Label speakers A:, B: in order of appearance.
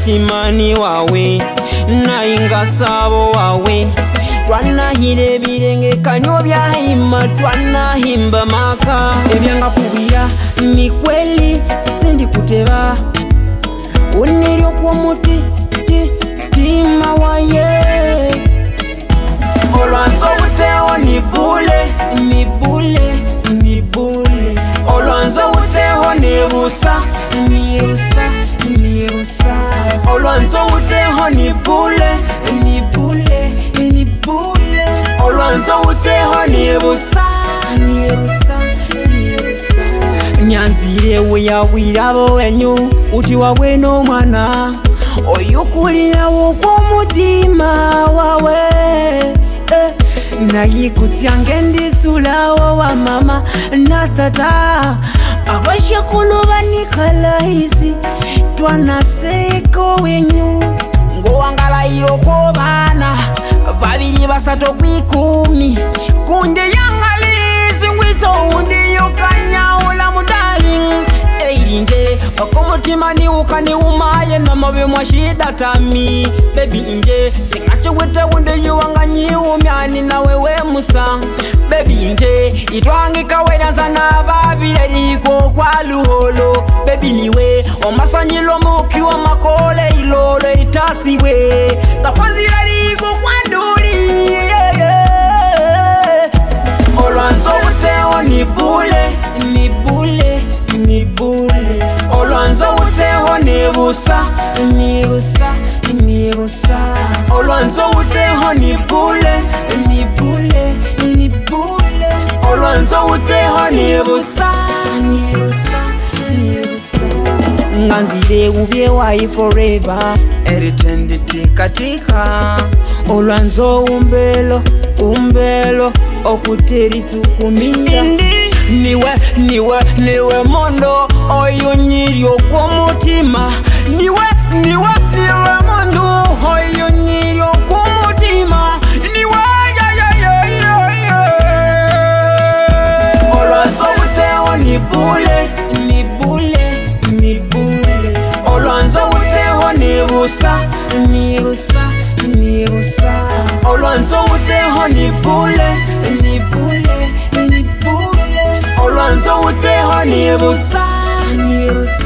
A: omutimani wawe nainga sabo wawe twanahira ebirenge kanyo byahima twanahimba maka ebyanga kubira ni kweli sindi kuteba uniryo kwa muti tima waye olwanzo uteo ni bule olwanzo uteo ni busa olwanzo uteo ni bule olwanzo uteo ni busa nyanzire we yawirabo wenyu uti wawe no mwana oyukulira wo kwa mutima wawe nayikutyange nditulawo wa mama na tata abashakulu banikalaisi twanaseko wenyu ngowangalayiro ko bana babiri basato kwikumi kunde yangalisi ngwito undi yokanyaula mudaling eirinje okomutima ni ukani umaye namabe mwashida tami baby inje singache wete unde yuwanganyi umyani na wewe musa baby inje itwangika wena sana babire riko kwa luholo baby niwe omasanyilo muki wa makole ilolo itasiwe takwazira riko kwa nduri olwanzo uteo ni bule olwanzo uteo ni busa olwanzo uteo ni bule olwanzo uteo ni busa nganzire ubye wai forever eritenditi katika olwanzo umbelo okuteritu kuminda niwe mondo oyonyirio kwa mutima niwe mondo oyonyirio kwa mutima niwe olwanzo uteo ni bule olwanzo uteo ni busa olwanzo uteo ni bule olwanzo uteo ni busa